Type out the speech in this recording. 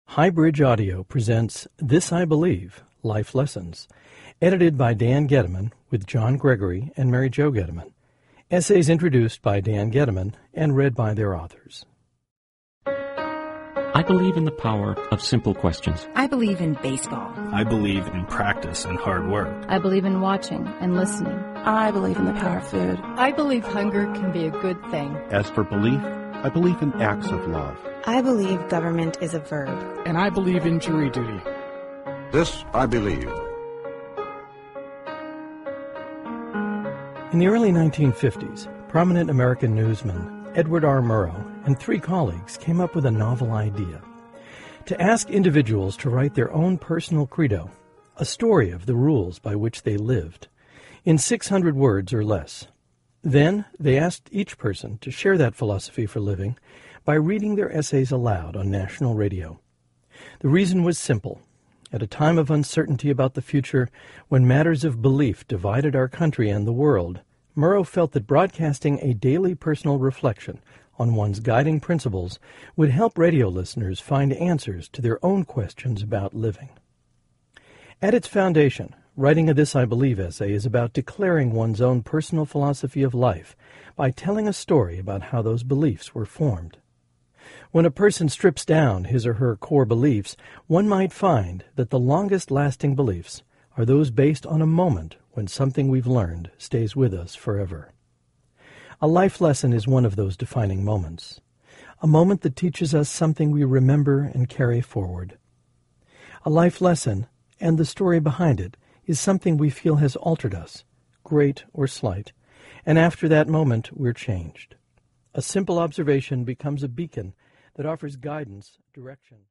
Highbridge Audio presents This I Believe, Life Lessons, edited by Dan Gediman with John Gregory and Mary Jo Gediman. Essays introduced by Dan Gediman and read by their authors. I believe in the power of simple questions. I believe in baseball. I believe in practice and hard work. I believe in watching and listening. I believe in the power of food. I believe hunger can be a good thing. As for belief, I believe in acts of love. I believe government is a verb. And I believe in jury duty. This I believe. In the early 1950s, prominent American newsman Edward R. Murrow and three colleagues came up with a novel idea: to ask individuals to write their own personal credo, a story of the rules by which they lived, in 600 words or less. Then they asked each person to share that philosophy for living by reading their essays aloud on national radio. The reason was simple. At a time of uncertainty about the future, when matters of belief divided our country and the world, Murrow felt that broadcasting a daily personal reflection on one's guiding principles would help radio listeners find answers to their own questions about living. At its foundation, writing a This I Believe essay is about declaring one's own personal philosophy of life by telling a story about how those beliefs were formed. When a person strips down his or her core beliefs, one might find that the longest-lasting beliefs are those based on a moment when something we've learned stays with us forever. A life lesson is one of those defining moments, a moment that teaches us something we remember and carry forward. A life lesson, and the story behind it, is something we feel has altered us, great or slight, and after that moment we're changed. A simple observation becomes a beacon that offers guidance, direction.